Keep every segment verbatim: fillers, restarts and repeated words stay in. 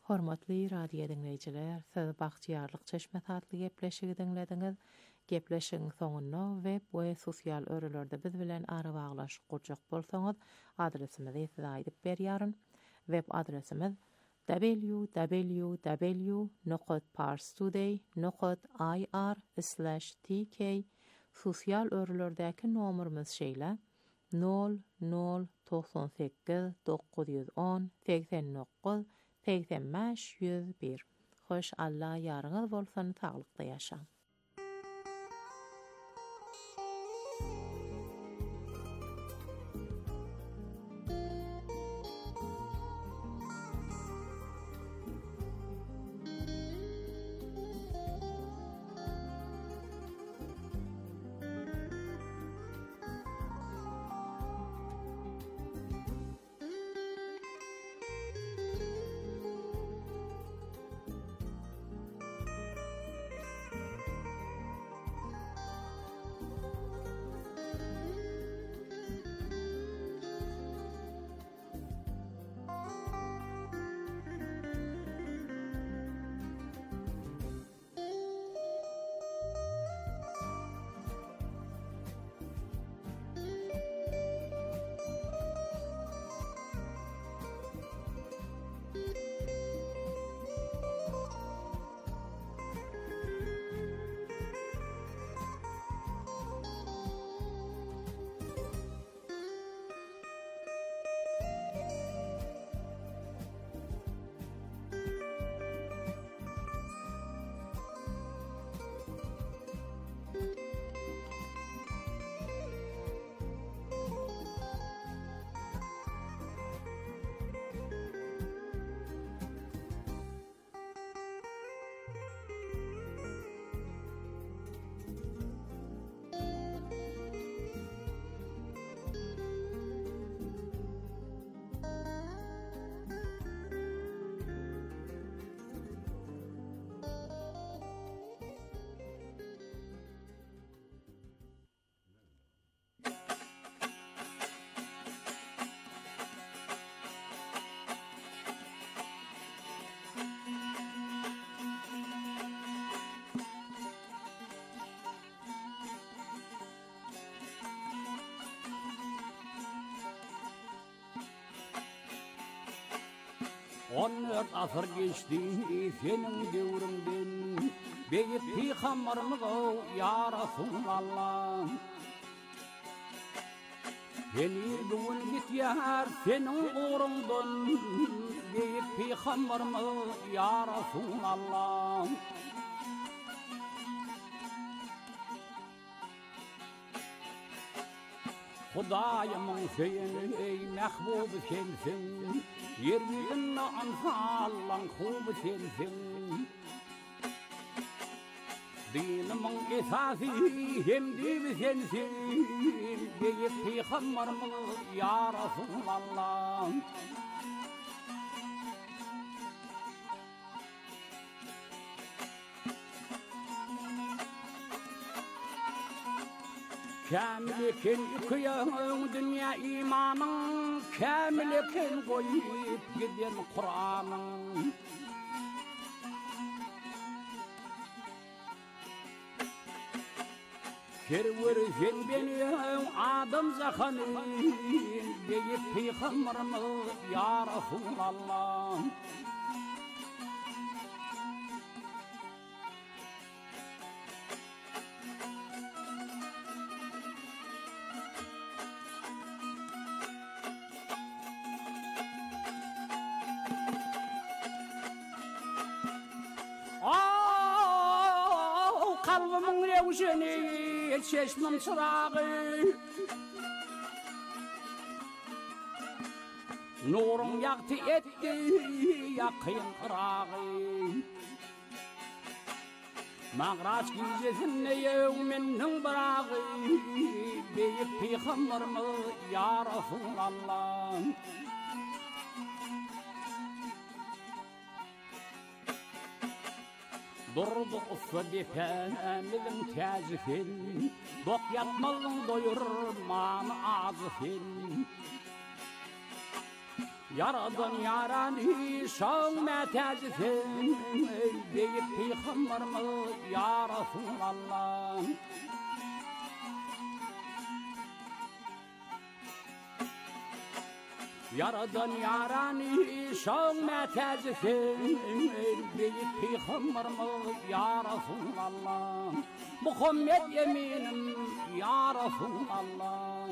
Hormatly radio dinleyijiler, siz Bagtyarlyk Çeşme tatly gepleşigi dinlediňiz. Gepleşigiň soňunda web we sosial örelerde biz bilen ara baglaşyp gurjak bolsaňyz, adresimizi size aýdyp berýäryn. Web adresimiz w w w nokta parstoday nokta i r slash t k. Sosial örelerdäki nomerimiz şeýle nol nol doksan sekiz dokuz yüz on seksen dokuz seksen beş yüz bir. Hoş Allah ýaryňyz bolsun, taglykda ýaşa. On dört asır geçti senin devrinden, Beyip peygamberimiz o ya Resulallah. Beni bugün git yar senin uğrundan, Beyip peygamberimiz ya Resulallah. Hudayımın seyini ey mehbub sensin, Yeryüzünde anfallan kubu sensin. Dinimin esası hem dibi sensin, Beyip peygamberimiz ya Resulallah. Kamil eken yıkıyan dünya imanın, Kamil eken koyup giden Kur'an'ın. Kerversen beni adam zahanın, Beyip peygamberimiz ya Resulallah. Kalbimin revşeni, çeşmem çırağı, Nurun yaktı etti, yakın kırağı. Mağraç gizesinde yevminin bırağı, Beyip peygamberimiz ya Resulallah. Durdu ufadi femizin tazifin, Dok yatmalın doyurman azifin. Yaradan yarani şan metezifin deyip peygamberimi ya Resulallah. Yaradan yarani şan metezifin deyip peygamberimi ya Resulallah. Muhammed yeminim ya Resulallah.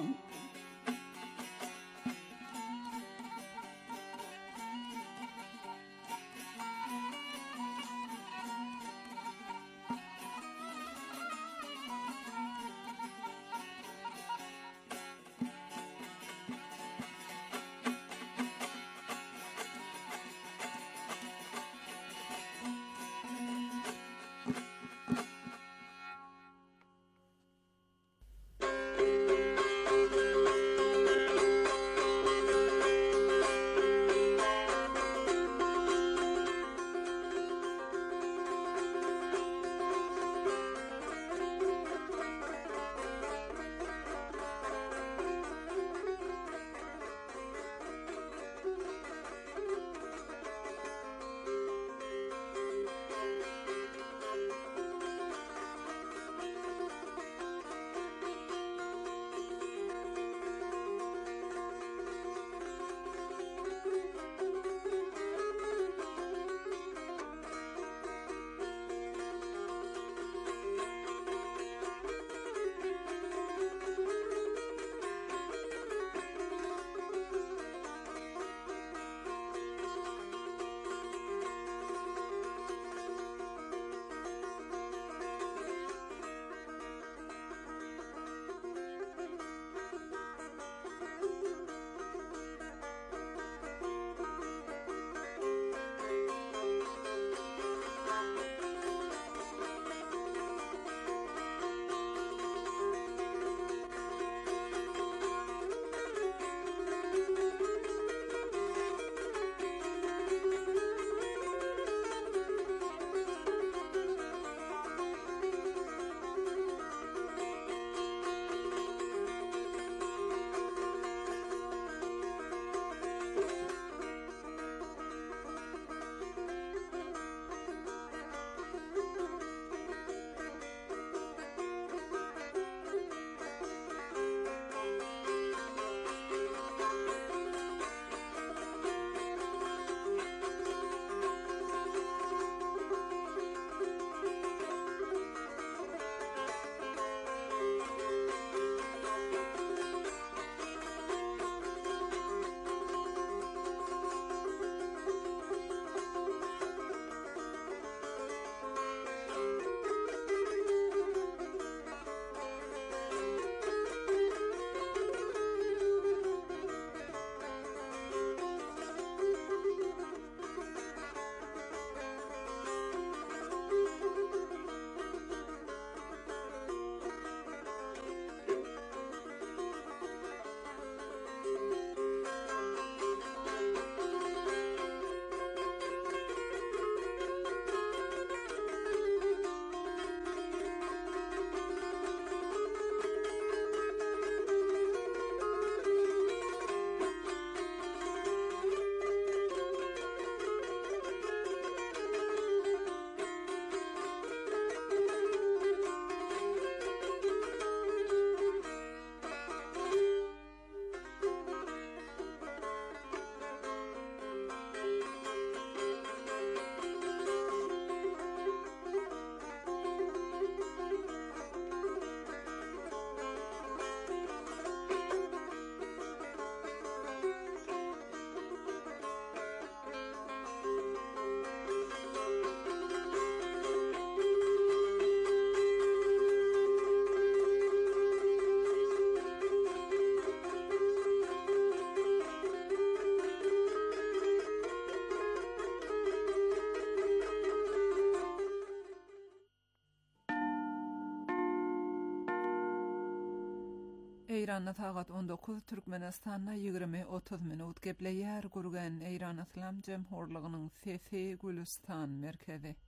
Eýranda sagat on dokuz, Türkmenistanda ýygrimi otuz minut gepleýär gurgan Eýran Islam Jemhurlygynyň Sesi Gülistan merkezi.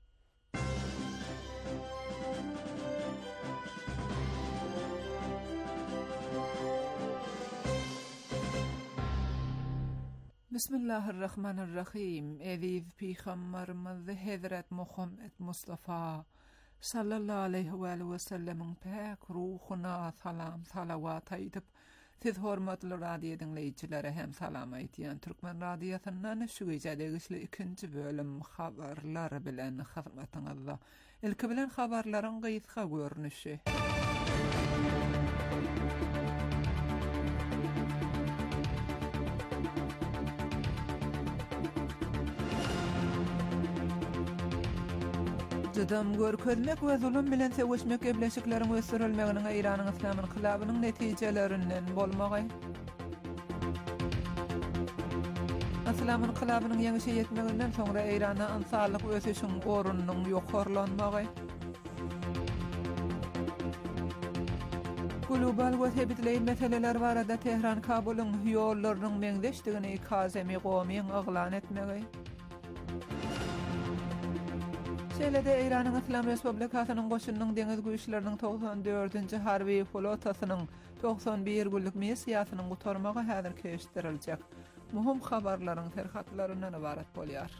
Bismillahirrahmanirrahim. Eviv Peygamberimiz Hazret Muhammed Mustafa sallallahu aleyhi ve sellem'in pek ruhuna salam salavat aytıp siz hormatly radio dinleyijileri hem salam aýtýan Türkmen radiosundan şu gecedegişli ikinci bölüm habarlar bilen hyzmatyňyzda. Ilki bilen habarlaryň gysga görnüşi. Jadam görkezmek we zulüm bilen sewişmek ebleşikleriň ösürilmeginiň Iranyň Islam inqilabynyň netijelerinden bolmagy. Islam inqilabynyň ýeňişe ýetmeginden soňra Iranda ynsanlyk ösüşiň orunynyň ýokarlanmagy. Global we hebitleýin meseleler barada Tehran Kabulyň ýollarynyň meňdeşdigini Kazemi gowmyň aglan etmegi. Şeýle-de Iranyň Islam Respublikasynyň goşunynyň deňiz güýçleriniň doksan dördünji harby flotasynyň doksan bir günlük missiýasynyň gutarmagy häzir keşdiriljek. Muhim habarlaryň terhatlaryndan ibaret bolýar.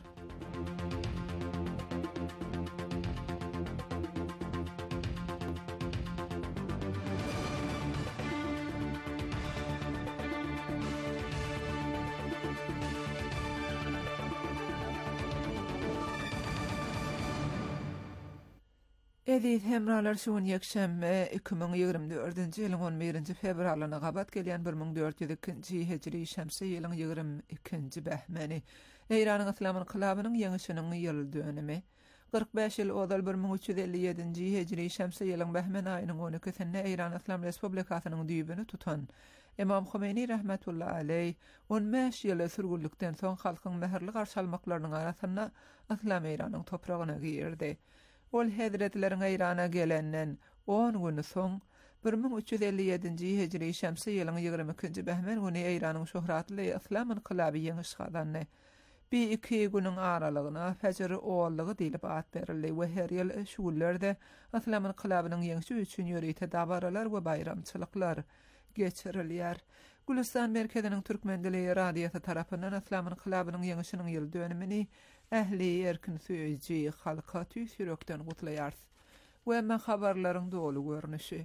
Edith hemralar şuň ýekşembe iki bin ýygrimi dördünji ýylyň on birinji fevralyna gabat gelýän bir min dört ýüz ikinji hijri şemsi ýylyň ýygrimi ikinji bähmeni Iranyň Islam inqilabynyň ýeňişiniň ýyl dönemi qırk beş ýyl odal bir min üç ýüz elli ýedinji hijri şemsi ýylyň bähmen aýynyň on ikisinde Iran Islam Respublikasynyň düýbini tutan Imam Khomeini rahmetullahi aleyh on beş ýyl sürgünlikden soň halkyň mäherli garşy almaklarynyň arasynda Islam Iranyň topragyna girdi. Ol Hazretleriň Irana gelenden on gün soň bir min üç ýüz elli ýedinji hijri şemsi ýylyň ýygrimi ikinji bähmen güni Iranyň şöhratly Islam inqilaby ýeňiş gadanny. Bir iki günüň aralygyna Fajr owallygy diýilip at berildi we her ýyl şuwlerde Islam inqilabynyň ýeňişi üçin ýöri dabaralar we bayramçylyklar geçirilýär. Gülistan merkeziniň türkmen dili radiosu tarapyndan Islam inqilabynyň ýeňişiniň ýyl dönümini ähli erkin süýji halka tüýsürekden gutlaýar. We men habarlaryň dolu görnüşi.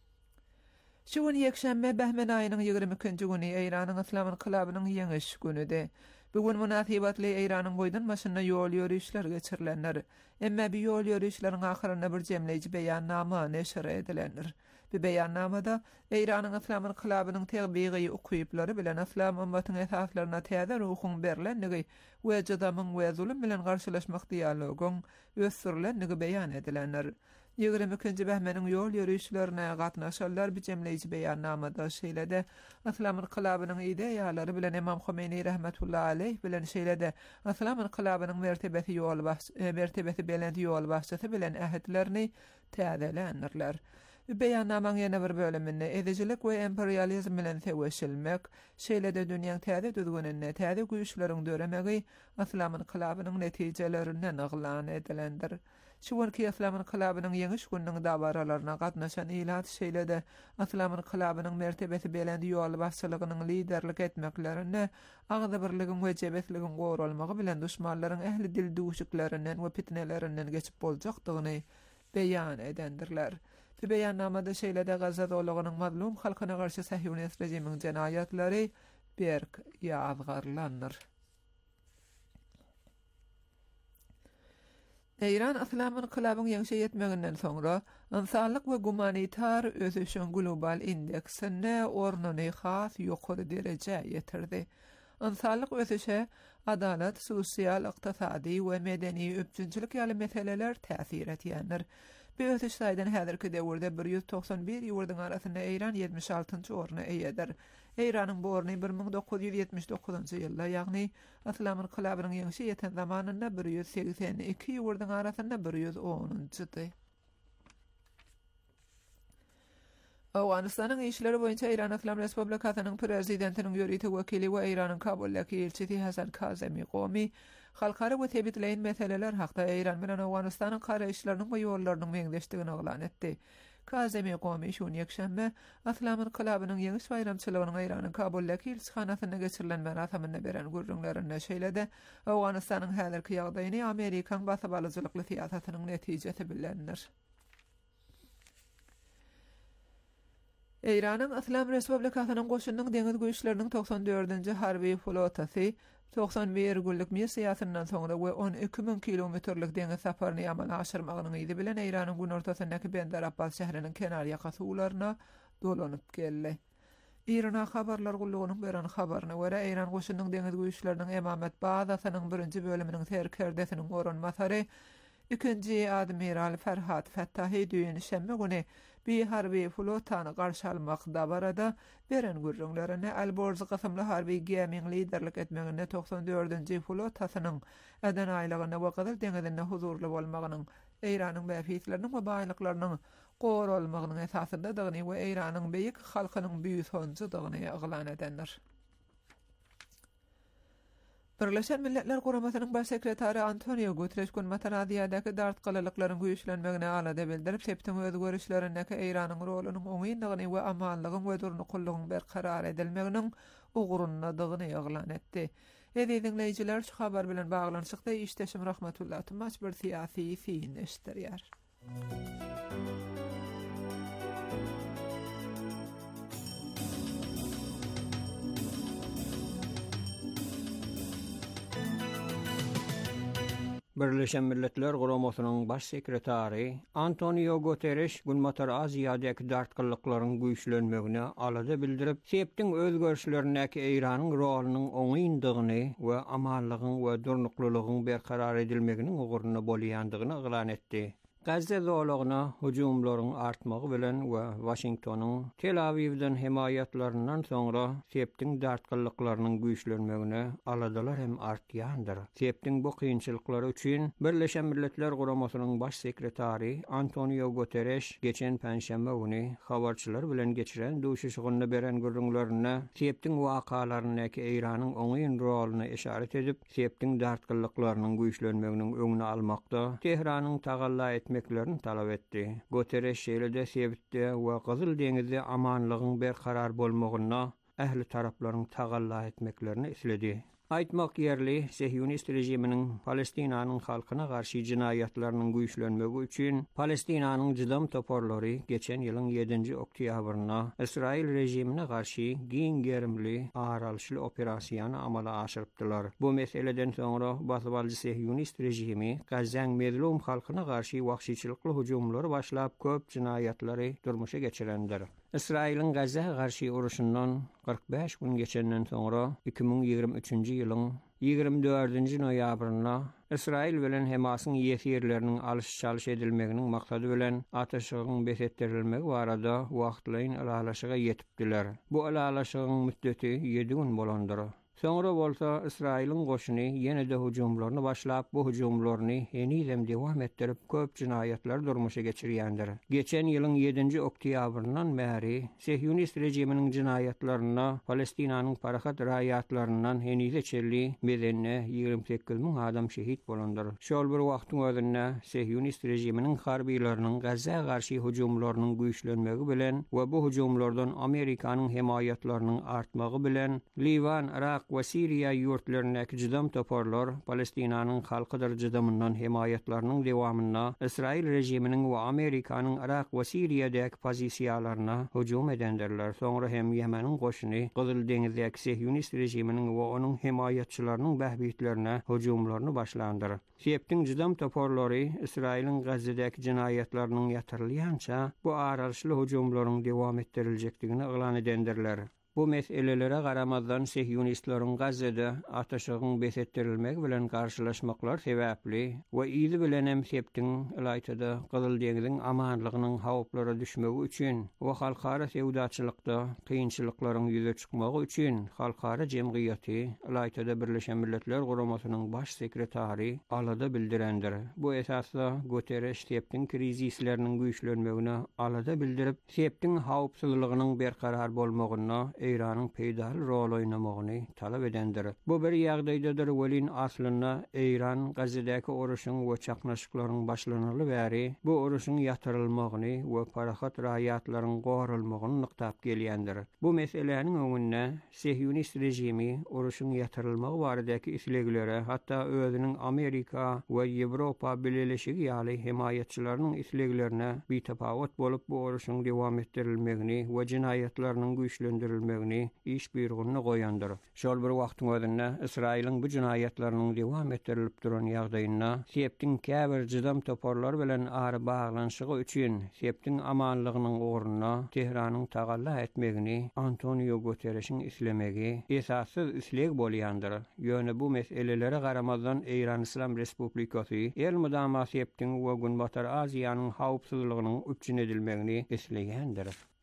Şuň ýekşembe bähmen aýynyň ýygrimi ikinji güni Iranyň Islam inqilabynyň ýeňiş günüde. Bugun munasabatly Iranyň boýdan maşyna ýol ýörüşler geçirilenler. Emma bu ýol ýörüşleriň ahyryna bir jemleýici beýannama neşr edilenler. Bu beýannamada Iranyň Islam inqilabynyň tegbigi ukyplary bilen Islam ummatynyň esaslaryna täze ruhun berlenligi we jadamyň we zulüm bilen garşylaşmak dialogyň ösürlenligi beýan edilenler. ýygrimi ikinji bähmeniň ýol ýörüşlerine gatnaşanlar bir jemleýici beýannamada şeýle-de Islam inqilabynyň ideýalary bilen Imam Khomeini rahmetullahi aleyh bilen şeýle-de Islam inqilabynyň mertebesi ýol baş mertebesi belend ýol başçysy bilen ähitlerini täzelenirler. Beýannamaň ýene bir bölüminde edejilik we imperializm bilen sewişilmek, şeýle-de dünýäň täze düzgünine, täze güýçleriň döremegi Islam inqilabynyň netijelerinden aglan edilendir. Şuwurki Islam inqilabynyň ýeňiş gününiň dabaralaryna gatnaşan ilat şeýle-de Islam inqilabynyň mertebesi belend ýol başçylygynyň liderlik etmeklerine, agda birligin we jebetligin gowrulmagy bilen düşmanlaryň ähli dil duşuklerinden we fitnelerinden geçip boljakdygyny beýan edendirler. Bu beýannamada şeýle-de Gaza dowlatynyň mazlum halkyna garşy Sahyonist rejimiň jenaýatlary berk ýazgarlandyr. Iran Islam inqilabynyň ýeňişe ýetmeginden soňra ynsanlyk we gumanitar ösüşiň global indeksinde ornuny has ýokary derece ýetirdi. Ynsanlyk ösüşe adalet, sosial, ykdysady we medeni öpçünçilik ýaly meseleler täsir etýändir. Bu ösüş saýdan häzirki döwürde bir ýüz toksan bir ýurdyň arasynda Iran ýetmiş altynjy orny eýeder. Iranyň bu orny bir min dokuz ýüz ýetmiş dokuzynjy ýylda, ýagny Islam inqilabynyň ýeňişe ýeten zamanynda bir ýüz seksen iki ýurdyň arasynda bir ýüz onunjy. Awganistanyň işleri boýunça Iran Islam Respublikasynyň prezidentiniň ýörüti wekili we Iranyň Kabuldaky elçisi Hasan Kazemi Qomi halkara we tebitleýin meseleler hakda Iran bilen Awganistanyň kara işleriniň we ýollarynyň meňdeşdigini oglan etdi. Kazemi Qomi şun ýekşembe Atlamyn klabynyň ýeňiş bayramçylygynyň Eýranyň Kabuldäki elçixanasyna geçirilen merasiminde beren gurrunlaryny şeýlede Awganystanyň häzirki ýagdaýyny Amerikan basabalyjylykly siýasatynyň netijesi bilendir. Eýranyň Islam Respublikasynyň goşunyň deňiz güýçleriniň toksan dördünji harby flotasy toksan bir günlük missiýasyndan soňra we on iki min kilometrlik deňiz saparyny amala aşyrmagynyň ýyly bilen Eýranyň gün ortasyndaky Bandar Abbas şäheriniň kenar ýaka suwlaryna dolanyp geldi. İran habarlar gullugynyň beren habaryna görä Eýran goşunyň deňiz güýçleriniň emamet bazasynyň birinji bölüminiň terkerdesiniň oranmasary ikinji admiral Ferhat Fettahy düýüni şemme güni bir harby flotany garşy almakda barada beren gurrunlaryna Alborz gysymly harby geming liderlik etmeginde toksan dördünji flotasynyň eden aýlygyna we Gyzyl deňizinde huzurly bolmagynyň Eýranyň bäfitleriniň we baýlyklarynyň goralmagynyň esasyndadygyny we Eýranyň beýik halkynyň büýük sonçudygyny ýaglan edendir. Birleşen Milletler Guramasynyň baş sekretary Antonio Guterres gün Matanaziýadaky dartgylyklaryň güýçlenmegine alada bildirip, septiň özgörüşlerindäki Eýranyň rolunyň oňyndygyny we amanlygyň we durnukullygyň berkarar edilmeginiň ugurundygyny ýaglan etdi. Edi dinleýijiler, şu habar bilen baglanyşykda işdeşim Rahmetullah Tumaç bir siýasy fiýin eşdirýär. Birleşen Milletler Guramasynyň baş sekretary Antonio Guterres gün Matanaziýadaky dartgylyklaryň güýçlenmegine alada bildirip, septiň özgörüşlerindäki Eýranyň rolunyň oňyndygyny we amanlygyň we durnuklylygyň berkarar edilmeginiň uguruny bolýandygyny ýaglan etdi. Gazze zolagyna hujumlaryň artmagy bilen we Washingtonyň Tel Avivden himayatlarynyň soňra septiň dartgylyklarynyň güýçlenmegine aladalar hem artýandyr. Septiň bu kynçylyklary üçin Birleşen Milletler Guramasynyň baş sekretary Antonio Guterres geçen penşembe güni habarçylar bilen geçiren duşuşygyny beren gurrunlaryna septiň wakalarynyňky Eýranyň oňyn roluny işaret edip, septiň dartgylyklarynyň güýçlenmeginiň öňüni almakda Tehranyň tagalla etmeklerini talap etdi. Guterres şeýlede sebitde we Gyzyl deňizde amanlygyň berkarar bolmagyna ähli taraplaryň tagalla etmeklerini isledi. Aýtmak ýerli, Sehyonist rejiminiň Palestinanyň halkyna garşy jinayatlarynyň güýçlenmegi üçin Palestinanyň jydam toporlary geçen ýylyň ýedinji oktýabryna Israil rejimine garşy giň gerimli aralşyly operasiýany amala aşyrypdylar. Bu meseleden soňra basabalçy Sehyonist rejimi Gazzaň mezlum halkyna garşy wagşyçylykly hujumlary başlap köp jinayatlary durmuşa geçirendir. İsrail'in Gazza'a garşy uruşundan kırk beş gün geçenden soňra iki bin ýygrimi üçinji ýylyň ýygrimi dördünji noýabryna İsrail bilen Hamasyň ýetirleriniň alış-çalış edilmeginiň maksady bilen ataşygyň besetdirilmegi barada wagtlaryň alalaşyga ýetipdiler. Bu alalaşygyň müddeti ýedi gün bolandyr. Soňra bolsa İsrail'in goşuny ýene-de hujumlaryny başlap, bu hujumlaryny henizem dewam etdirip köp jinayatlar durmuşa geçirýändir. Geçen ýylyň ýedinji oktýabryndan bäri Sehyonist rejiminiň jinayatlaryna Palestinanyň parahat raýatlaryndan henize çelli medenne ýygrimi sekiz min adam şehit bolandyr. Şol bir wagtyň özünde Sehyonist rejiminiň harbiýlarynyň Gazza'a garşy hujumlarynyň güýçlenmegi bilen we bu hujumlardan Amerikanyň himayatlarynyň artmagy bilen Livan, Irak we Siriýa ýurtlaryndäki jydam toporlar Palestinanyň halkydyr jydamyndan himayatlarynyň dewamyna Israil rejiminiň we Amerikanyň Irak we Siriýadäki pozisiýalaryna hujum edendirler. Soňra hem Ýemeniň goşuny Gyzyl deňizdäki Sehyonist rejiminiň we onuň himayatçylarynyň bähbitlerine hujumlaryny başlandyr. Septiň jydam toporlary Israil'in Gazzadäki jinayatlarynyň ýatyrylýança bu aralşyly hujumlaryň dewam etdirilejekdigini ýaglan edendirler. Bu meselelere garamazdan Sehyonistlaryň Gazzada ataşygyň besetdirilmegi bilen garşylaşmaklar sebäpli we ýyzy bilen hem septiň ýaýtada Gyzyl deňiziň amanlygynyň hawplara düşmegi üçin we halkara sewdaçylykda kynçylyklaryň ýüze çykmagy üçin halkara jemgyýeti ýaýtada Birleşen Milletler Guramasynyň baş sekretary alada bildirendir. Bu esasda Guterres septiň krizisleriniň güýçlenmegine alada bildirip, septiň hawpsuzlygynyň berkarar bolmagyna Eýranyň peýdaly rol oýnamagyny talap edendir. Bu bir ýagdaýdadyr welin aslynda Eýran Gazadäki oruşyň we çaknaşyklaryň başlanyly bäri bu oruşyň ýatyrylmagyny we parahat raýatlaryň gorulmagyny nyktap gelýändir. Bu meseleniň öňünde Sehyonist rejimi oruşyň ýatyrylmagy baradaky isleglere hatda özüniň Amerika we Ýewropa Birleşigi ýaly himayetçileriniň isleglerine bitapawat bolup bu oruşyň dowam etdirilmegini we jinaýatlarynyň güýçlendirilmegini iş buyrugyny goýandyr. Şol bir wagtyň özünde Israýlyň bu jinaýatlarynyň dowam etdirilip duran ýagdaýyna Septiň käbir jydam toparlar bilen ary baglanşygy üçin Septiň amanlygynyň ornuna Tehranyň tagalla etmegini Antonio Guterres'iň islemegi esassız isleg bolýandyr. Ýöne bu meselelere garamazdan Eýran İslam Respublikasy el mudama Septiň we Günbatar Aziýanyň hawpsuzlygynyň üçin edilmegini isleýändir.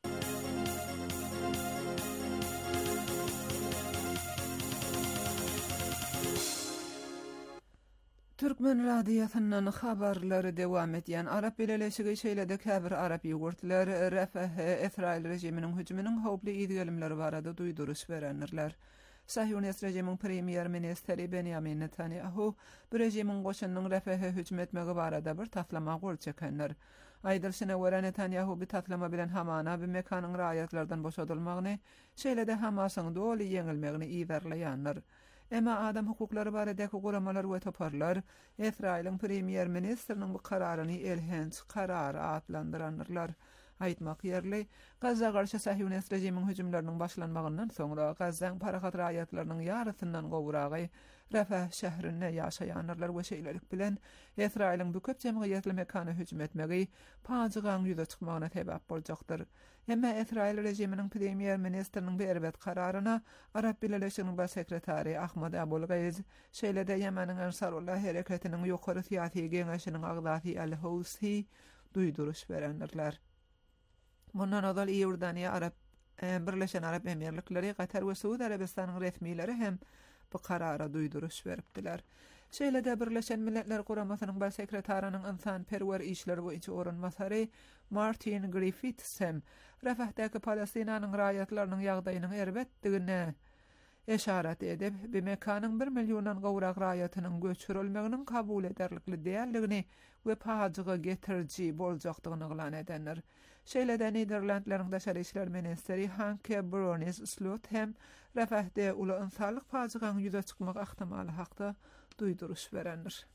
Türkmen radiosynyň habarlary dowam edýän Arap Birleşigi şeýlede käbir Arap ýurtlar Rafah Israil rejiminiň hüjüminiň howply ýetgilimleri barada duýduruş berenler. Sahyonist rejimiň premier ministeri Benjamin Netanyahu bu rejimiň goşunynyň Rafaha hüjüm etmegi barada bir taslama gol çekenler. Aýdylşyna görä Netanyahu bu taslama bilen hamana bu mekanyň raýatlardan boşadylmagyny, şeýlede Hamasyň doly ýeňilmegini iýerleýänler. Emma adam hukuklary baradaky goramalar we toparlar Israýlyň premier ministriniň bu kararyny elhenç karar adlandyranlar. Aýtmak ýerli, Gaza garşy Sahyonist rejimiň hüjümleriniň başlanmagyndan soňra Gazaň parahat raýatlarynyň ýarysyndan gowragy Rafah şäherinde ýaşaýanlar we şeýlerik bilen Israýlyň bu köp jemgyýetli mekana hüjüm etmegi paýygaň ýüze çykmagyna sebäp boljakdyr. Emma Israýl rejiminiň premier ministriniň berbet kararyna Arap Birleşiginiň baş sekretary Ahmad Abul-Gayz şeýlede Ýemeniň Ansarullah hereketiniň ýokary syýasy geňeşiniň agdaty Al-Housi duýduruş berenler. Bundan odal Ýordaniýa Arap e, Birleşen Arap Emirlikleri, Qatar we Suudi Arabistanyň resmiýleri hem bu karara duýduruş beripdiler. Şeýlede Birleşen Milletler Guramasynyň baş sekretarynyň insan perwer işleri boýunça orunmasary Martin Griffiths hem Rafahdaky Palestinanyň raýatlarynyň ýagdaýynyň erbetdigine eşaret edip, bu mekanyň bir milyondan gowrak raýatynyň göçürilmeginiň kabul ederlikli däldigini we paýyga getirji boljakdygyny glan edenler. Şeýlede Niderlandlaryň daşary işler ministeri Hanke Brunis Slot hem Rafahda uly insanlyk paýygaň ýüze çykmak ähtimaly hakda duýduruş berenler.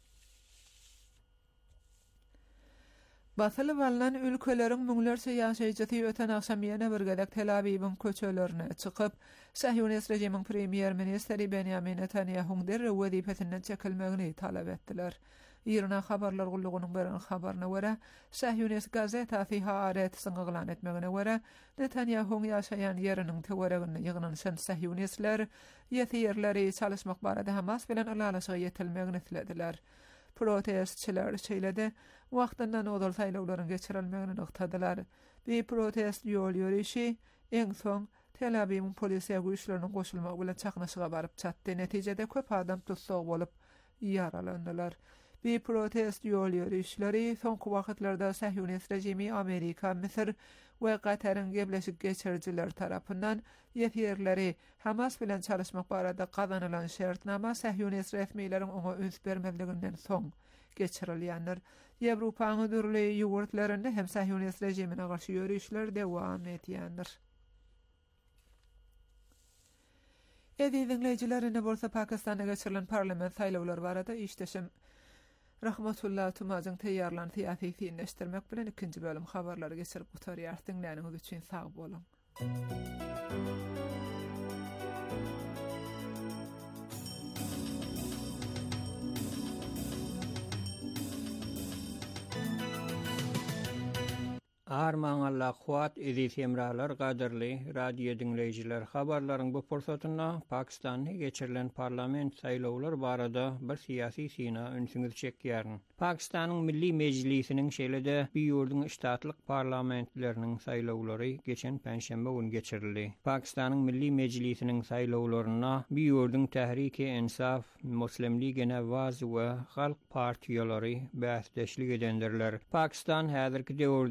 Basyly bolan ülkeleriň müňlerçe ýaşaýjy öten akşam ýene bir gelek Tel Aviwyň köçelerine çykyp, Sahyonist rejimiň premier ministeri Benjamin Netanyahu'ň derre wezipetinden çekilmegini talap etdiler. Ýerine habarlar gullugynyň beren habaryna görä, Sahyonist gazetasy Haaret syňylan etmegine görä, Netanyahu'ň ýaşaýan ýeriniň teweregini ýygnan Sahyonistler ýetýärleri çalışmak barada Hamas bilen alalaşyga ýetilmegini tilediler. Protestçiler şeýlede wagtyndan odal saýlawlaryň geçirilmegini noktadylar. Bu protest ýol ýürüşi eň soň Tel Aviwyň polisiýa güýçleriniň goşulmagy bilen çaknaşyga baryp çatdy. Netijede köp adam tutsak bolup ýaralandylar. Bu protest ýol ýürüşleri soňky wagtlarda Sahyonist rejimi Amerika, Misir we Qataryň gebleşik geçirjiler tarapyndan ýetýärleri Hamas bilen çalışmak barada gazanylan şertnama Sahyonist resmiýleriň oňa üns bermezliginden soň geçirilýänler. Ýewropanyň dürli ýurtlarynda hem Sahyonist rejimine garşy ýürüşler dowam etýändir. Edi dinleyijilerine bolsa Pakistanda geçirilen parlament saýlawlary barada işdeşim Rahmetullah Tumazyň teýýarlanyp syýasy fiýinleşdirmek bilen ikinji bölüm habarlary geçirip gutarýar. Dinläniňiz üçin sag bolun. Arman Allah kuat edip emralar gaderli radio dinleyijiler habarlaryň bu pursatynda Pakistanda geçirilen parlament saýlawlary barada bir siyasi sina öňsüňiz çekýärn. Pakistanyň Milli Mejlisiniň şeýlede bir ýurduň ştatlyk parlamentleriniň saýlawlary geçen penşembe gün geçirildi. Pakistanyň Milli Mejlisiniň saýlawlaryna bir ýurduň Tehrik-i Insaf, Muslim Ligy Nawaz we Halk partiýalary bäsdeşlik edendirler. Pakistan häzirki döwürde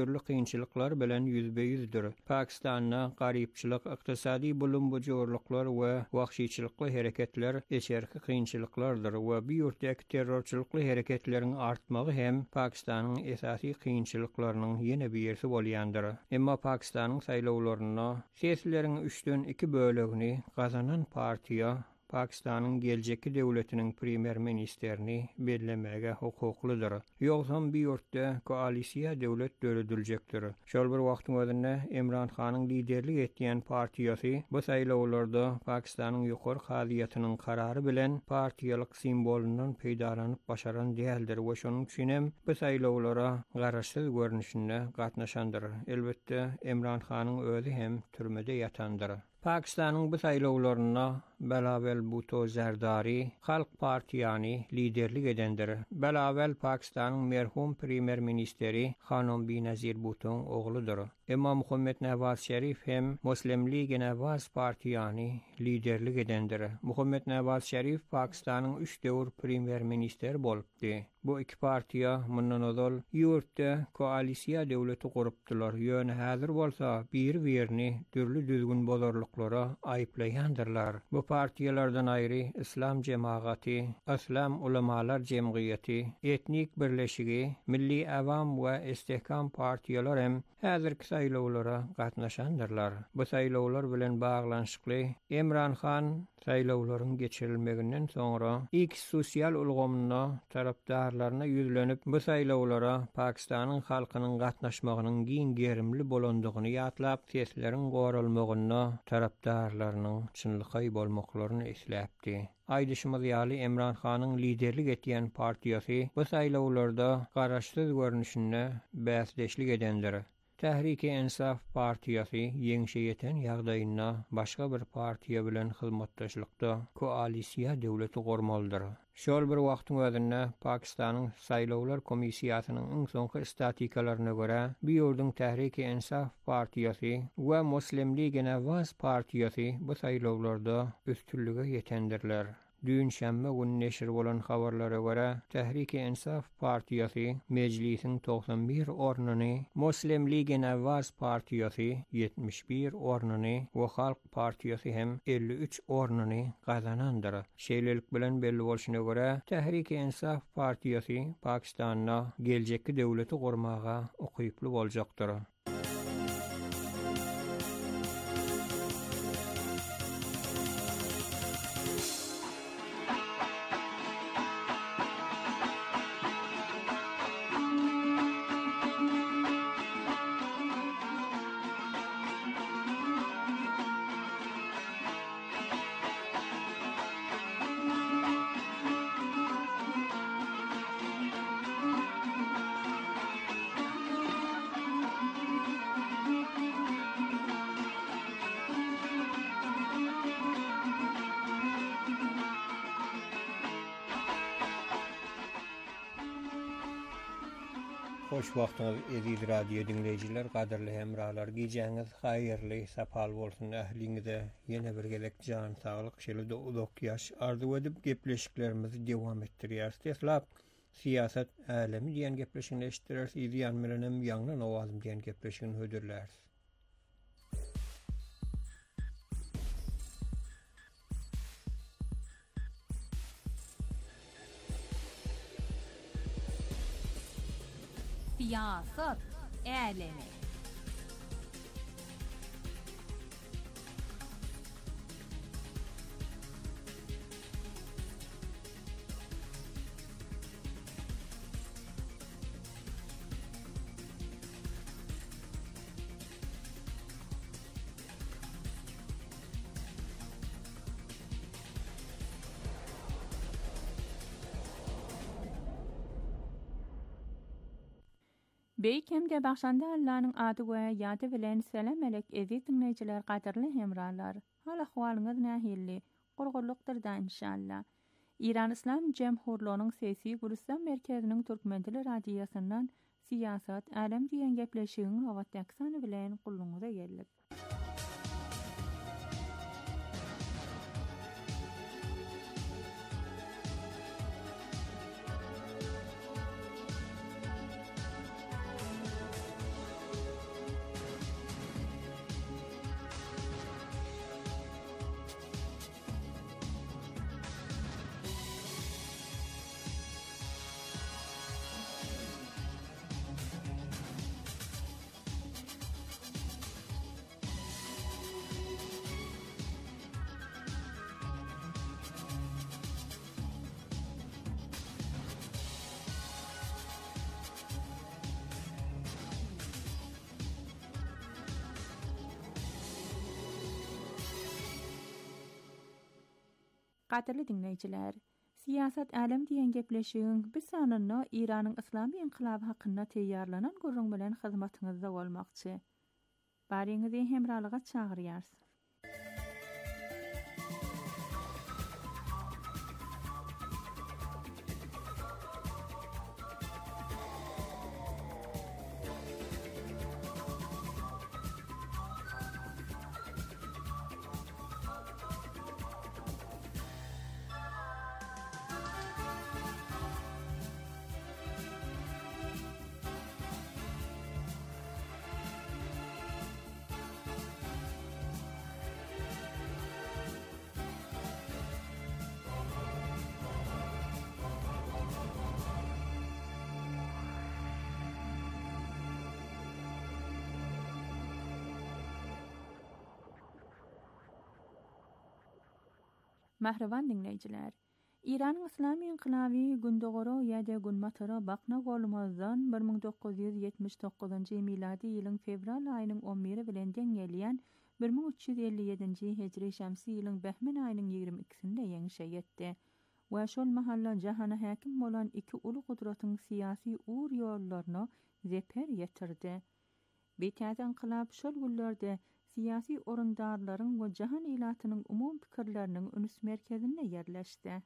türlü kynçylyklar bilen yüzbeýüzdir. Pakistanda garypçylyk, ykdysady bulunbujurluklar we wagşyçylykly hereketler eşerki kynçylyklardyr we bu ýurtdaky terrorçylykly hereketleriň artmagy hem Pakistanyň esasy kynçylyklarynyň ýene bir ýersi bolýandyr. Emma Pakistanyň saýlawlaryna sesleriň üçden iki bölegini gazanan partiýa Pakistanyň geljeki döwletiniň premier ministerini bellemege hukuklydyr. Ýogsam bir ýurtda koalisiýa döwlet döredilýekdir. Şol bir wagtyň özünde Imran Khanyň liderlik etýän partiýasy bu saýlawlarda Pakistanyň ýokary hadyýatynyň karary bilen partiýalyk simbolundan peýdalanyp başaran däldir we şonuň üçin hem bu saýlawlara garaşsyz görnüşinde gatnaşandyr. Elbetde Imran Khanyň özi hem türmede ýatandyr. Pakistanyň bu saýlawlaryna Bilawal Bhutto Zardari Halk Partiýany liderlik edendir. Bilawal Pakistanyň merhum premier ministeri Khanum Benazir Bhuttoň ogludyr. Emma Muhammed Nawaz Sharif hem Muslim Liga Nawaz Partiýany liderlik edendir. Muhammed Nawaz Sharif Pakistanyň üç döwür premier ministeri bolupdy. Bu iki partiýa mundan ozal ýurtda koalisiýa döwleti gurupdylar. Ýöne häzir bolsa bir-birini türlü düzgün bozarlyklara aýyplaýandyrlar. Bu partiýalardan aýry İslam Jemagaty, İslam Ulamalar Jemgyýeti, Etnik Birleşigi, Milli Awam we Istehkam partiýalar hem häzirki saýlawlara gatnaşandyrlar. Bu saýlawlar bilen baglanşykly Imran Khan saýlawlaryň geçirilmeginden soňra X sosial ulgamyna tarapdarlaryna ýüzlenip bu saýlawlara Pakistanyň halkynyň gatnaşmagynyň giň gerimli bolandygyny ýatlap, sesleriň goralmagyna tarapdarlarynyň çynlygy bolmaklaryny esläpdi. Aýdyşymyz ýaly Imran Khanyň liderlik etýän partiýasy bu saýlawlarda garaşsyz görnüşinde bäsdeşlik edendir. Tehrik-i Insaf partiýasy ýeňişe ýeten ýagdaýynda başga bir partiýa bilen hyzmatdaşlykda koalisiýa döwleti gormalydyr. Şol bir wagtyň özünde Pakistanyň saýlawlar komissiýasynyň iň soňky statikalaryna görä bu ýurduň Tehrik-i Insaf partiýasy we Muslim Liga Nawaz partiýasy bu saýlawlarda üstünlüge ýetendirler. Dün şämme günü neşir bolan habarlara görä Tehrik-i Insaf partiýasy meclisiň doksan bir ornuny, Muslim Liga Nawaz partiýasy yetmiş bir ornuny we Halk partiýasy hem elli üç ornuny gazanandyr. Şeýlelik bilen belli bolşyna görä Tehrik-i Insaf partiýasy Pakistanda geljekki döwleti gurmaga ukyply boljakdyr. Hoş wagtyňyz eziz radio dinleýijiler, gaderli hemralar, gijeňiz haýyrly, sapal bolsun. Ähliňize ýene bir gelek jan saglyk, şeýle-de uzak ýaş arzu edip gepleşiklerimizi dowam etdirýäris. Teslap siýasat alemi diýen gepleşigini eşitdirýäris. Ýan bilenem ýanglan owazym diýen gepleşigini hödürläris. Siyasat alemi. Beýkemde başanda Allah'ın adı we ýady bilen selam elek eziz dinleýijiler, gaderli hemralar. Hal ahwalyňyz nähilli? Gurgurlukdyrda inşallah. İran İslam Jemhurluğunyň sesi Gülistan merkeziniň Türkmen dili radiosynyň Siyasat alem diýen gepleşiginiň wagtdaky sany bilen gulluňyza gelip. Gaderli dinleyijiler, siyasat alem diýen gepleşigiň bir sananyna Iranyň Islamy inqilaby hakynda teýýarlanan gurrun bilen hyzmatyňyzda bolmakçy. Baryňyzy hemralyga çagyrýarsyň. Mahravan dinleyijiler, Iranyň Islamy inqilaby gündogoro ýa-da günmatara bakna bolmazdan bir ming dokuz ýüz ýetmiş dokuzynjy miladi ýylyň fevral aýynyň on biri bilen deň gelýän bir ming üç ýüz elli ýedinji hejri şämsi ýylyň Behmen aýynyň ýygrimi ikisinde ýeňişe ýetdi. Wa şol mahalla jahana häkim bolan iki uly gudratyň syýasy ur ýollaryna zeper ýetirdi. Betäze inqilab şol günlerde siyasi orundarlaryň we jahan ilatynyň umum pikirleriniň önüs merkezine ýerleşdi.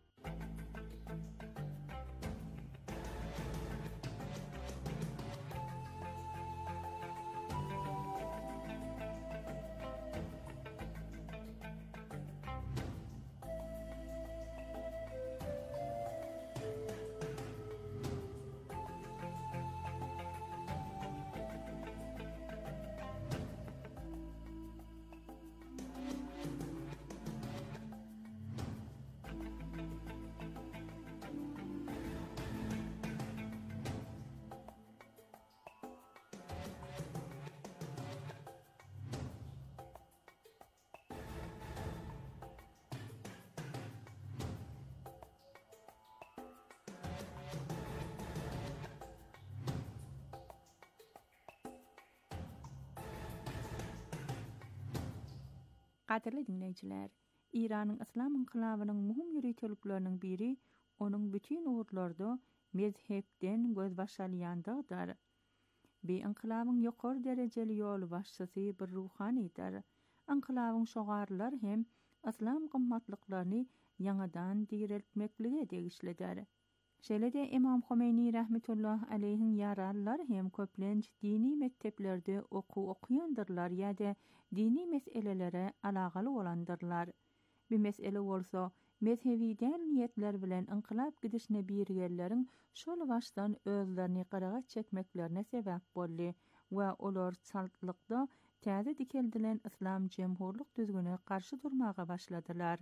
Gaderli dinleyijiler, Iranyň Islam inqilabynyň muhim ýürüýtelikleriniň biri onuň bütün uğurlarda mezhepden göz başalýandygydyr. Bu inqilabyň ýokary derejeli ýol başçysy bir ruhanydyr. Inqilabyň şogarlar hem Islam gymmatlyklaryny ýangadan diriltmekligi degişlidir. Şeýle-de Imam Khomeini rahmetullah aleyhin ýararlar hem köplenç dini mekteplerde oku okuýandyrlar ýa-da dini meselelere alagaly bolandyrlar. Bir mesele bolsa, mezhebiden niýetler bilen inqilab gidişine birgeleriň şol başdan özlerini garaga çekmeklerine sebäp boldy we olar çaltlykda täze dikeldilen Islam jemhurlyk düzgüne garşy durmaga başladylar.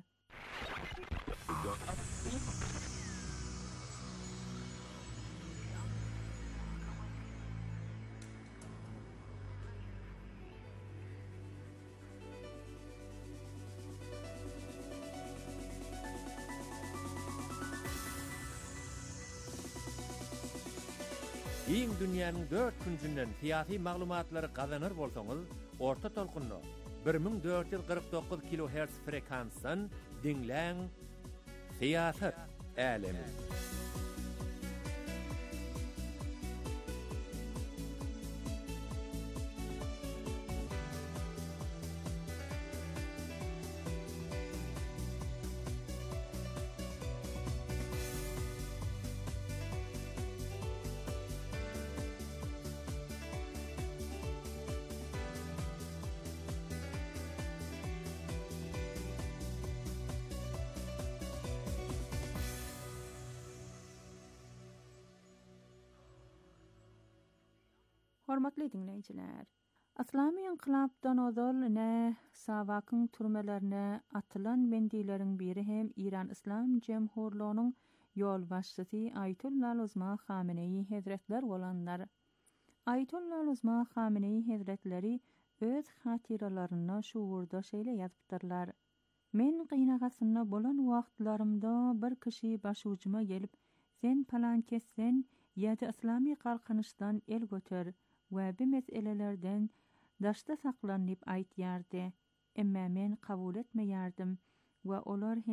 Iň dünýäniň dört küncünden siyasi maglumatlary gazanır bolsaňyz, orta tolkunny bir ming dört ýüz kırk dokuz kilohertz frekansdan dinläň. Siyasat alemi. Hormatly dinleyijiler, Islamy inqilabdan ozal ne sawakyň türmelerine atylan mendileriň biri hem İran İslam Jemhurlygynyň ýol başçysy Ayatollah Uzma Khamenei Hazretler bolanlar. Ayatollah Uzma Khamenei Hazretleri öz hatyralaryna şu wurda şeýle ýazypdyrlar. Men gynagasyna bolan wagtlarymda bir kişi başucuma gelip, sen palan kessen ýa-da islamy galkanyşdan el götür we bu meselelerden daşda saklanyp aýtýardy. Emma men kabul etmeýärdim we olar hem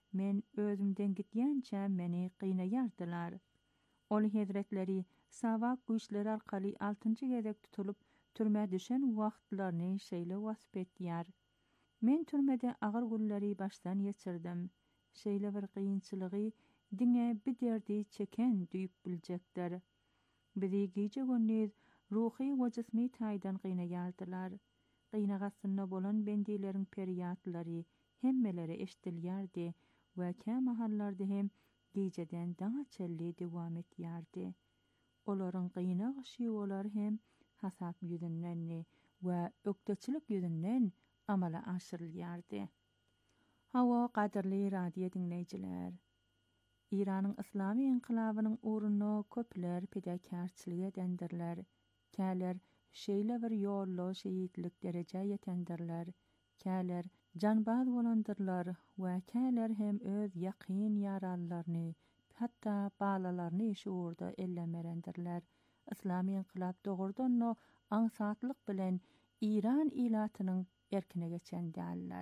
men özümden gitýänçä meni gynayardylar. Ol hezretleri savak güýçleri arkaly altynjy gezek tutulup türme düşen wagtlaryny şeýle wasyp etýär. Men türmede agyr günleri başdan geçirdim. Şeýle bir kynçylygy diňe bir derdi çeken düýüp biljekler. Bizi gece gündüz ruhy we jismi taýdan gynaýardylar. Gynagasynda bolan bendilerin periýatlary hemmeleri eşdilýärdi we kä mahallarda hem geceden daňa çelli dowam etýärdi. Olaryň gyna şiwolar hem hasap ýüzünden we ökteçilik ýüzünden amala aşyrylýardy. Hawa qadirli radio dinleýijiler. İranyň Islamy inqilabynyň uğruna köpler pedakarçylyk edendirler. Käler şeýle bir ýollo şeýitlik derejä ýetendirler. Käler janbaz bolandyrlar we käler hem öz ýaqyn ýarallaryny, hatda balalaryny şu urda ellemerendirler. Islamy inqilab dogurdan no aňsatlyk bilen İran ilatynyň erkine geçen däller.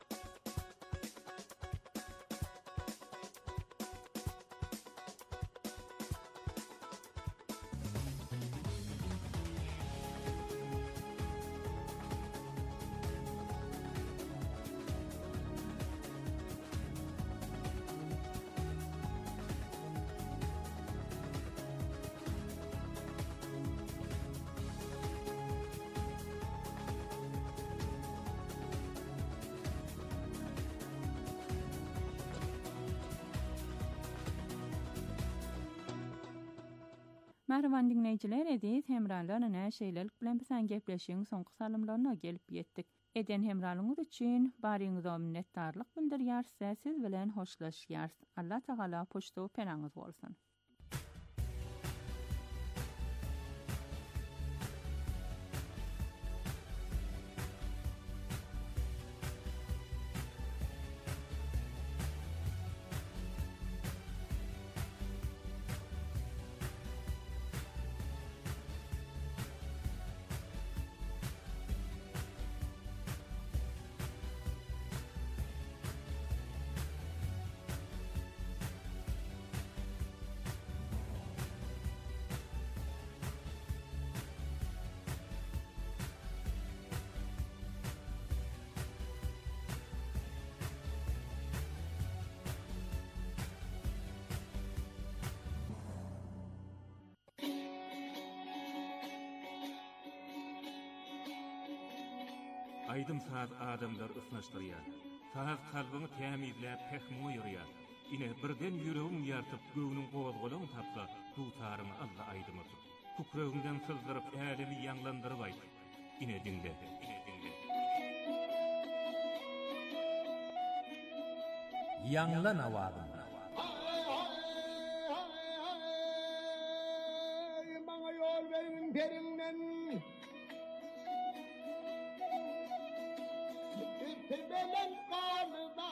Merhaban dinleyijiler, edis hemralarına şeýlelik bilen bilen gepleşiň soňky salymlaryna gelip ýetdik. Eden hemralyňyz üçin baryňyza minnetdarlyk bildirýärse, siz bilen hoşlaşýars. Allah Taala poşto penaňyz bolsun. Aydym saat adamlar ısnaşdyrýar. Saz kalbyny tämizläp pehmo ýörýär. Ine birden ýüregiň ýartyp göwüniň gowazgolaryny tapsa, dutaryny Allah aýdymy tut. Tukragymdan sızdyryp älimi ýanglandyryp aýt. Ine dinle, ine dinle. Ýanglan awazyn. Maňa ýol beriň perinden. Belen kalda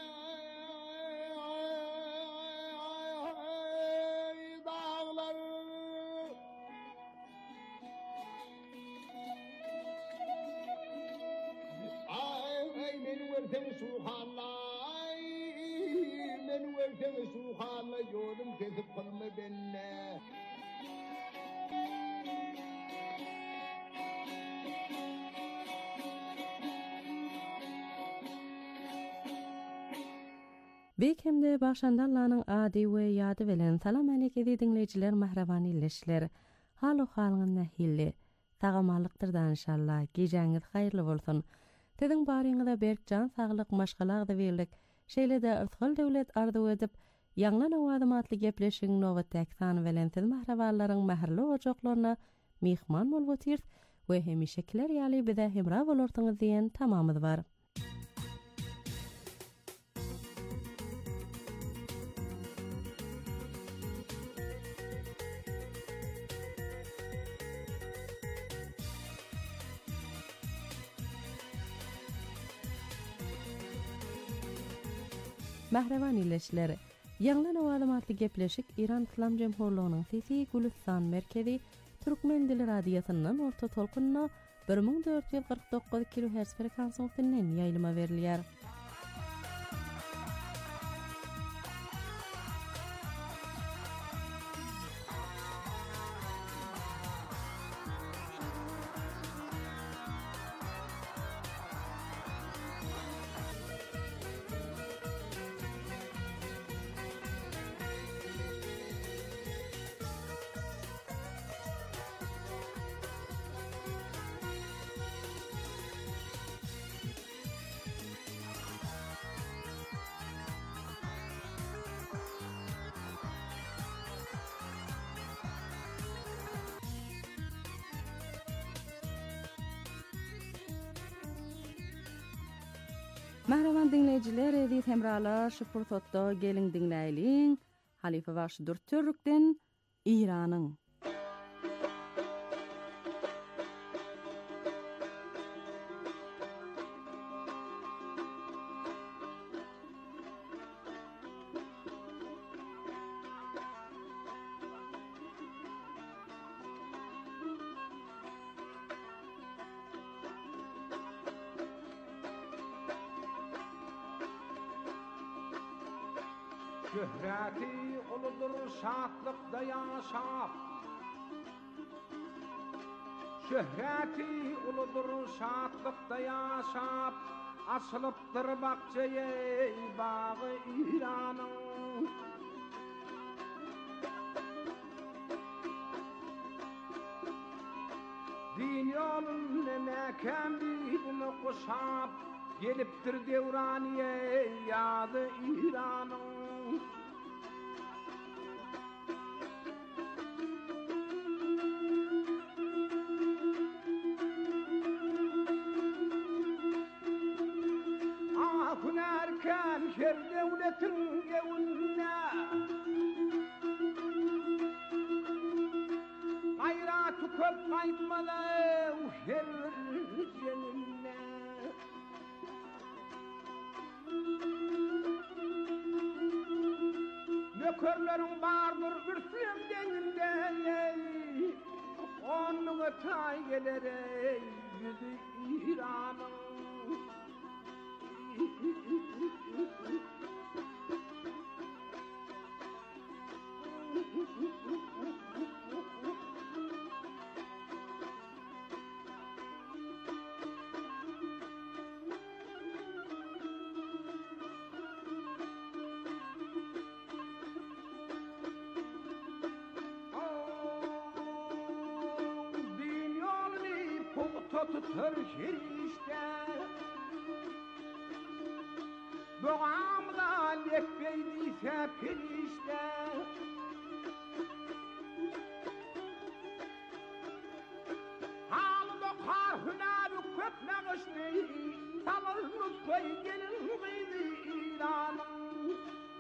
dağlar ay men verdim suhalay men verdim suhalay yolum kesip kalma benne. Bekemde başandallanyň ady we ýady bilen salam aleyke dinleýijiler, mahraban illeşler. Haly halyň nähilli. Tagamalykdyrdan inşallah. Gejeňiz haýyrly bolsun. Tediň baryňyza berk jan saglyk maşgalagda berlik. Şeýle de ırtgal döwlet arzu edip ýanglan awazym atly gepleşiň nowatdaky sany bilen siz mahrabanlaryň mähirli ojaklaryna mehman bolup otyr we hemişekiler ýaly bize hemra bolarsyňyz diýen tamamyz bar. Mahraban illeşleri. Ýanglan awazym atly gepleşik İran Islam Jemhurlygynyň Sesi Gülistan merkezi Türkmen dili radiosynyň orta tolkunna bir ming dört ýüz kırk dokuz kilohertz frekansyny ýaýlyma berilýär. Mahraman dinleyiciler, edit hemralar, şu fırsatda gelin dinleyelim. Halife Vaş Dürtürk'ten İran'ın. Şöhreti uludur şatlıkda yaşap, Şöhreti uludur şatlıkda yaşap, Açılıptır bakçayı bağı İran'ın. Din yolun mekan bilini kuşap, Geliptir devraniye yadı İran'ın. Ahun erken her devletin gevunne, Gayratı köp kaytmalı her cenine. Nökörlerin vardır ürsüm deninde, Onun tay gelerek yüzü İran'ın. Din yolunu pukta tutar şirişte, Boğamda lekbeydiyse pirişte, Halıda karhına köp nağıştı, Salır nutfayı gelin gıydı İran'ın.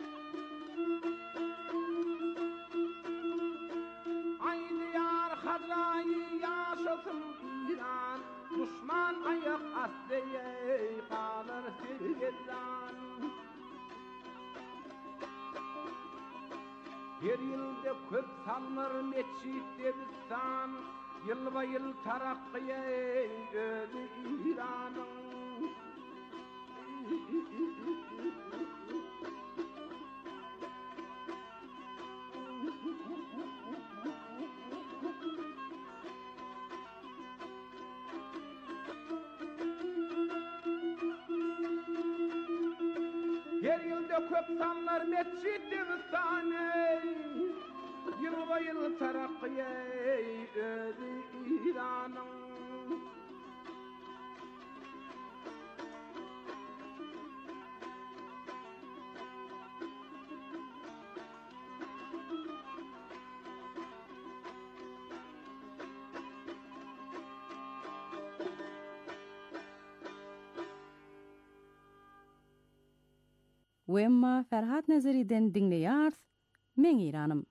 Aynı yar hadrayı yaşasın İran, Düşman ayak asteye kalır sirgedan. Her yılda köp salınır meçhit debistan, Yılba yıl tarakkiye ödü İran'ın. Her yılda köp sallar meçhit debistane, Yılba yıl tarakkiye ödü İran'ın. Wemma Ferhat Nazari'den dinleýärs, Men İranım.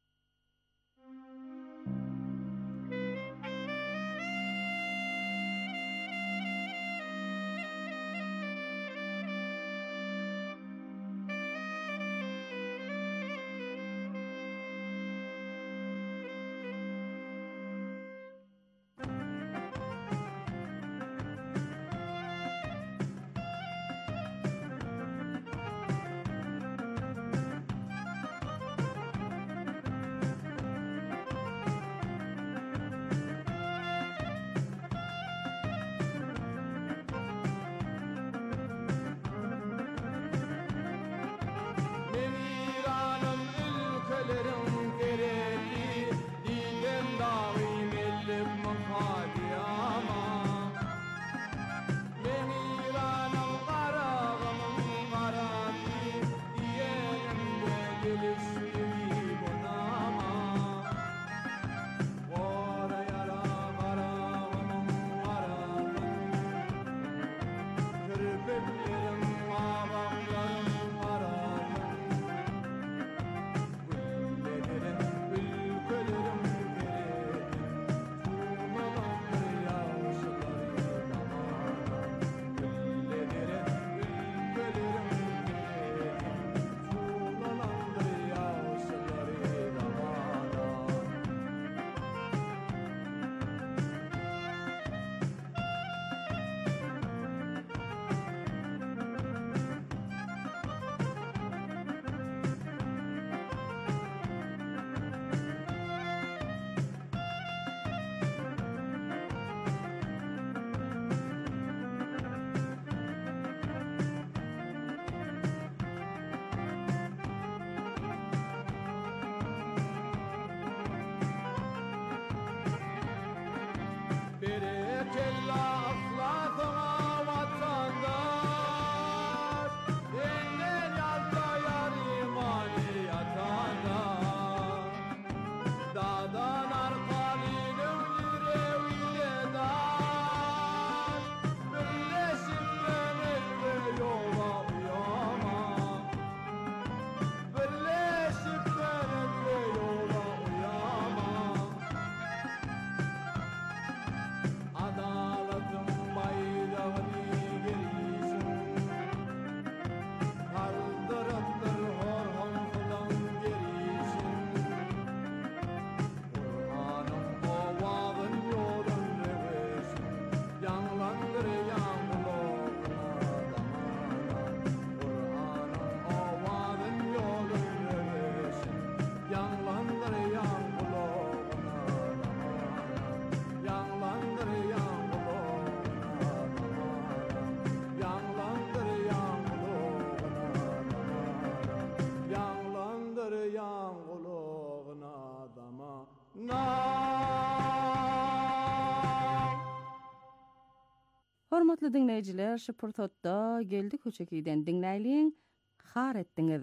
Hormatly dinleyijiler, şu pursatda geldi köçekiden dinläýliň, har etdiňiz.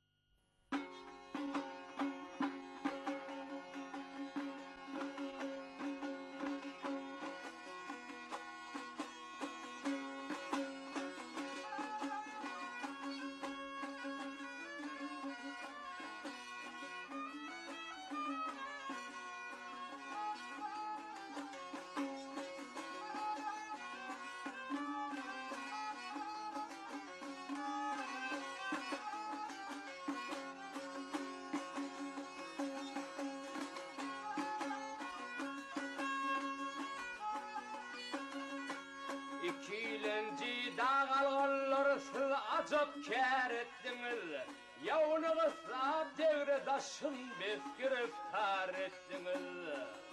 İkilenci dağalğanlar siz acap kär etdiniz. Yavunuz sab devre daşın bez giriftar etdiniz.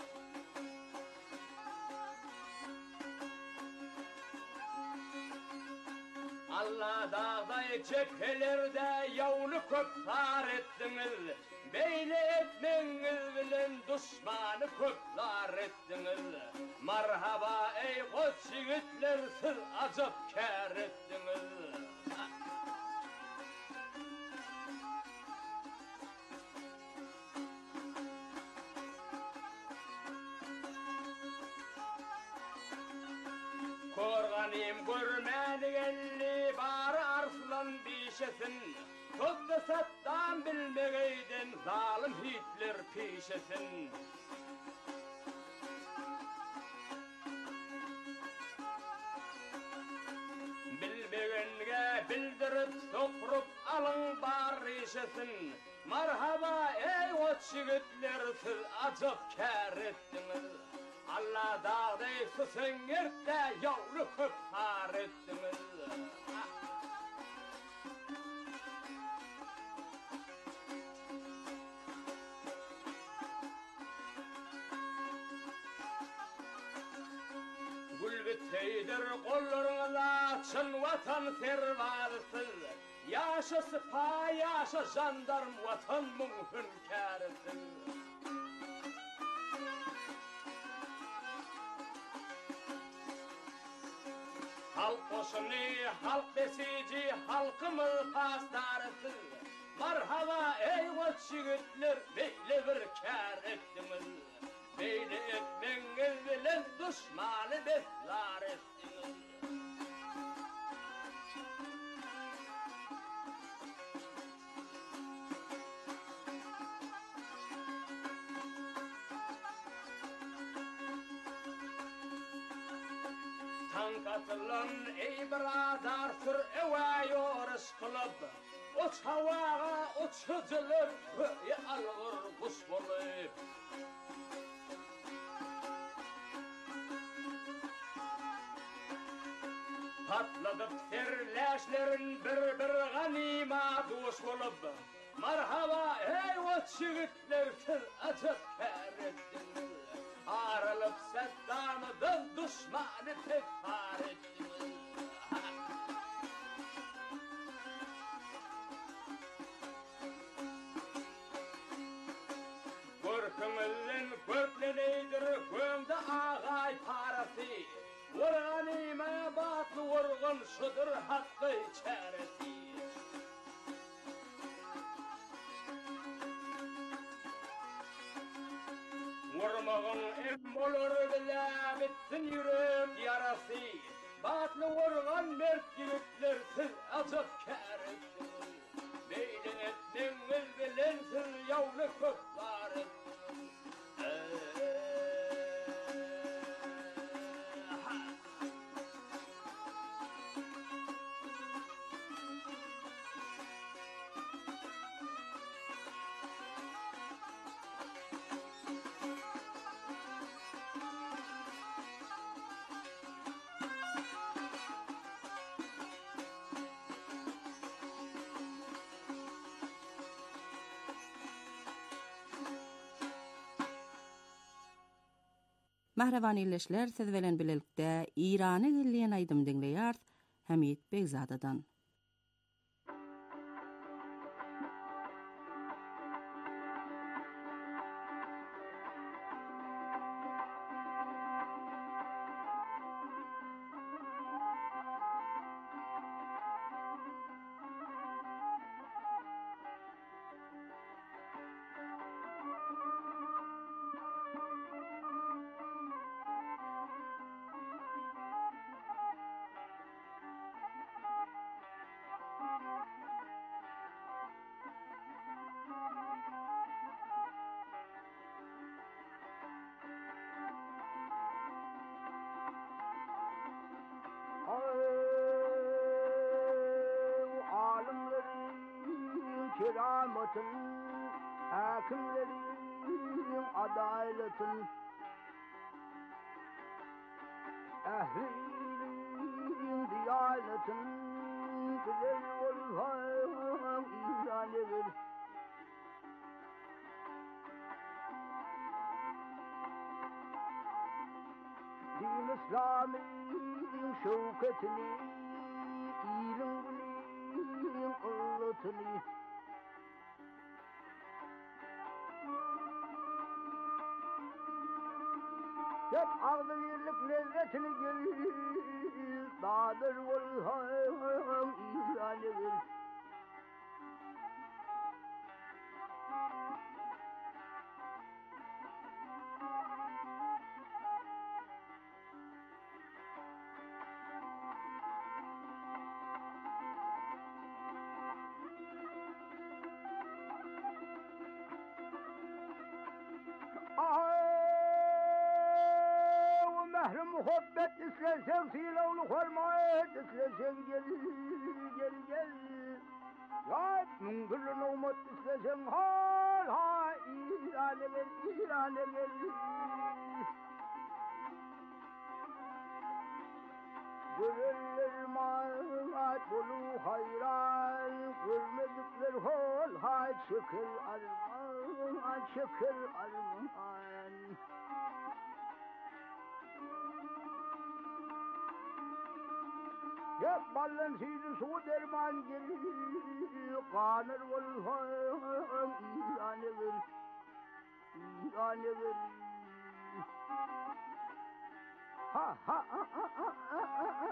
Allah dağday cephelerde yavunu köptar etdiniz. Beyle etmeniz bilen düşmanı köplar etdiniz. Marhaba ey koç yiğitler, siz acap kär etdiniz. Korganim görmädigenli bari arslan bişesin. Tozda sattan bilmegeyden zalim Hitler pişesin. Bilmegenge bildirip sokrup alın bar işesin. Marhaba ey oç yigitler, siz acap kär etdiniz. Allah dağday susun yerde yavru köptar etdiniz. Gülbiteydir kollarına çın vatan servarsız. Yaşa sıpa, yaşa jandarm, vatan mümkün kârsız. Halk koşunu, halk besici, halkımız pastarısız. Marhaba ey koç yiğitler, beyle bir kär ettiniz. Beyle etmeniz bilen düşmanı beslar ettiniz. Tank atılan ey biradar, sür eve yorış kılıp. Uç havağa uçuculur, köye algır kuş bulup. Patladıp serleşlerin bir bir ganima duş bulup. Marhaba ey oç yiğitler, siz acap kär ettiniz. Arılıp Saddam'dan düşmanı tekrar ettiniz. Görkümüzün görkleneydir göğümde ağay parası. Vurganime batlı vurgun şudur hakkı çaresi. Vurmağın em olur bile bitsin yürek yarası. Batlı vurgan mert yiğitler, siz acap kär ettiniz. Beyle etmeniz bilen siz yavru köplar ettiniz. Mahrevan illeşler siz bilen bilelikde İran'a gelýän aýdym dinleýär Hamid Begzadadan. hikmetin, hakimlerin adaletin, ehlinin diyanetin, güzel olhan ilan edin. Din İslam'ın şevketini, iliminin ıllatını, hep ağzı birlik lezzetini gelir, dağdır olhan ilan edin. Muhabbet islesen, silavlu hormat islesen, gel, gel, gel. Ya mungırın olmat islesen, hal ha, İran'a gel, İran'a gel. Görürler maat bolu hayran, görmedikler hol ha, şükür arman, şükür arman. Hep ballan siydi su derman gelir, kanır olhan İran'a gel, İran'a gel. Ha ha ha ha ha ha ha.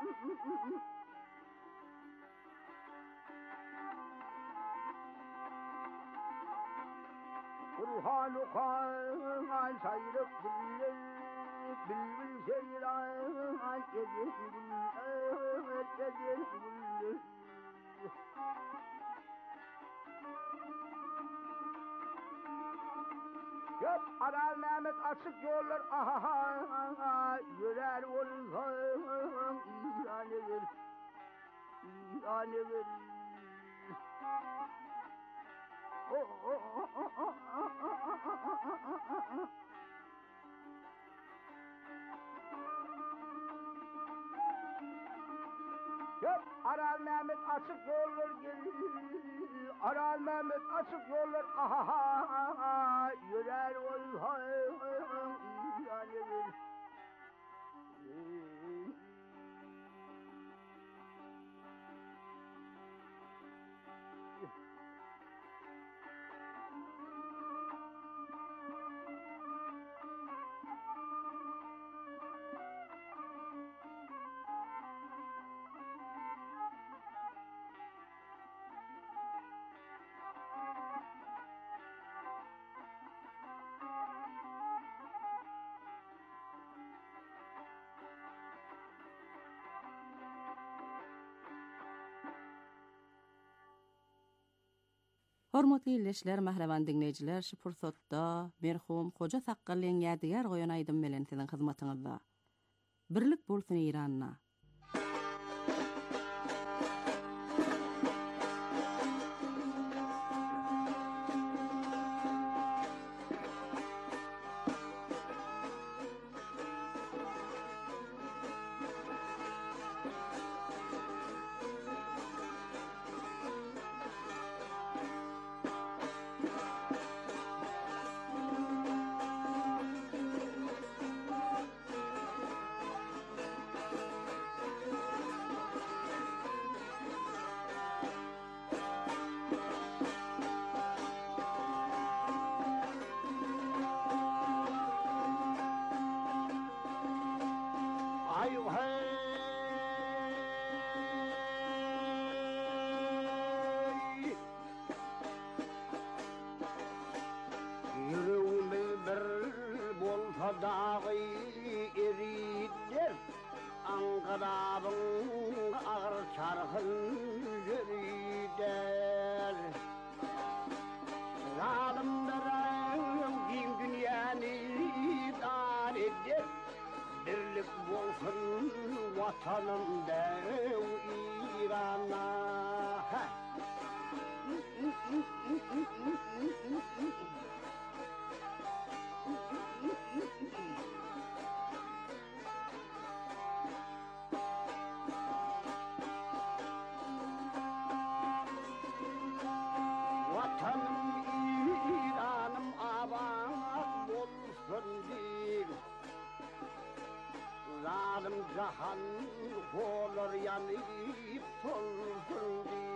Kurhan okan sayrık diller, bilbil seyran edir güller, edir güller. Hep arar Mehmet açık yollar, aha aha, yörer olhan İran'a gel, İran'a gel. Oh oh oh oh oh oh oh. Hep Aral Mehmet açık yollar gelir, Aral Mehmet açık yollar, aha aha, yörer olhan İran'a gel. Hormatly illeşler, mahrevan dinleyijiler, şu pursatda merhum Hoca Sakkallyň ýadygar goýan aýdym bilen siziň hyzmatyňyzda. Birlik bolsun İranna. Dağı eridir, Ankara'nın ağır çarkın yürüder. Zalimlerin din dünyanı dar edir, birlik olsun vatanımda İran'a. yahan Olur yanıp solsun diye